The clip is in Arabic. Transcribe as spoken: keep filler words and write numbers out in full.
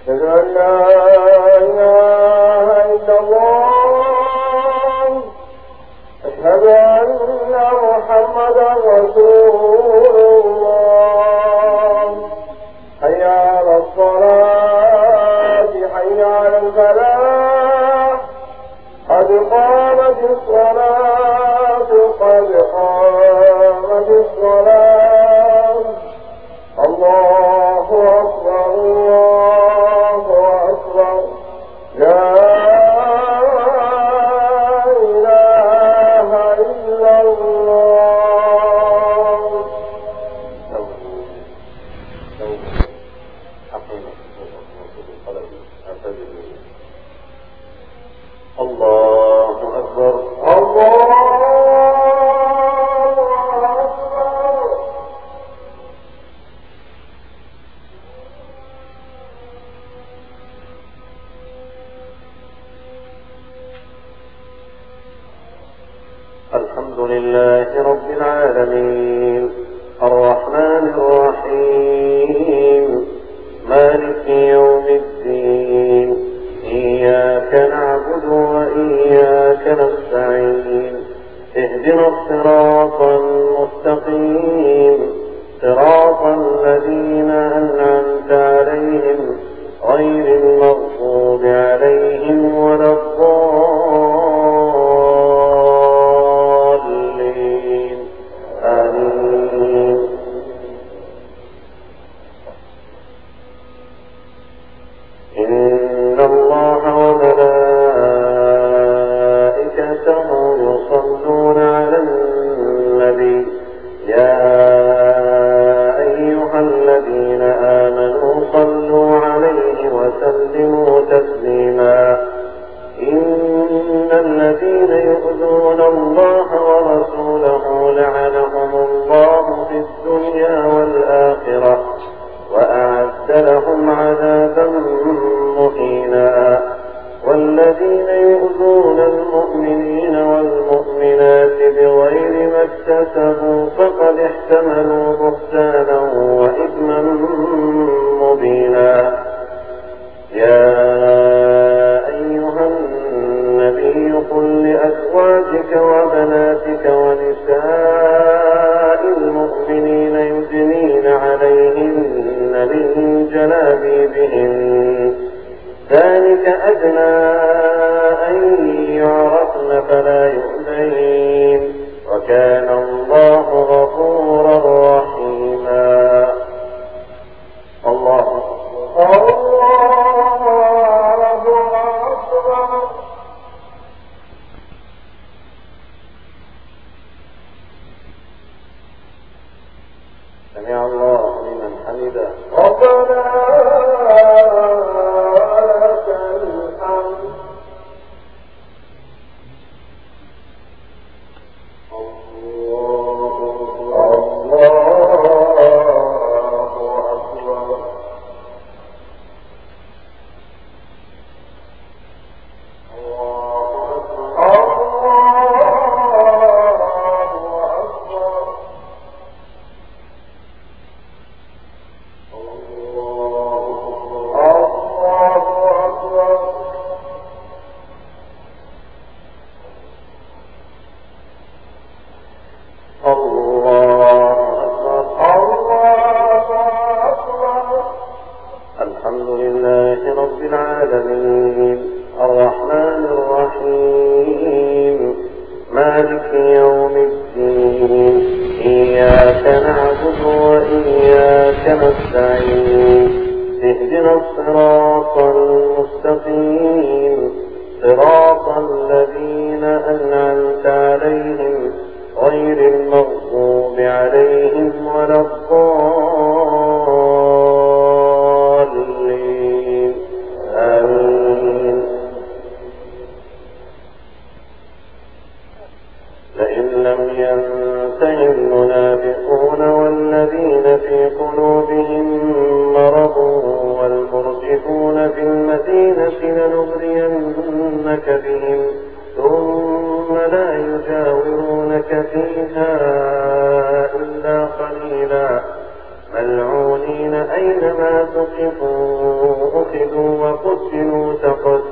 أشهد أن لا إله إلا الله. أشهد أن محمدا رسول الله. حي على الصلاة، حي على الفلاح، قد قامت الصلاة، قد قامت الصلاة. الله أكبر، الله أكبر، لا إله إلا الله. الله أكبر، الله الحمد لله رب العالمين، الرحمن الرحيم، مالك يوم الدين، إياك نعبد وإياك نستعين، اهدنا الصراط المستقيم، صراط الذين أنعمت عليهم غير المغضوب عليهم ولا الضالين، آمين. إن الله وملائكته يصلون على النبي، يا أيها الذين آمنوا صلوا عليه وسلموا تسليما. إن الذين يؤذون الله ورسوله لعنهم الله في الدنيا والآخرة وأعد لهم عذابا مهينا. والذين يؤذون المؤمنين والمؤمنات بغير ما اكتسبوا فقد احتملوا بهتانا وإثما مبينا. يا أيها النبي قل لأزواجك وبناتك ونساء المؤمنين يدنين عليهن من جلابيبهن، ذلك أدنى أن يعرفن فلا يؤذين، وكان الله غفورا رحيما. الله الله أكبر. سمع الله لمن حمده. ربنا لك الحمد. الله أكبر. الحمد لله رب العالمين، الرحمن الرحيم، مالك يوم الدين، إياك نعبد وإياك نستعين، اهدنا الصراط المستقيم، صراط الذين أنعمت عليهم غير المغضوب عليهم ولا الضالين، آمين. لئن لم ينته المنافقون والذين في قلوبهم مرض والمرجفون في المدينة لنغرينك بهم ثم لا يجاورونك فيها إلا قليلا، ملعون وقتلوا تقتيلا.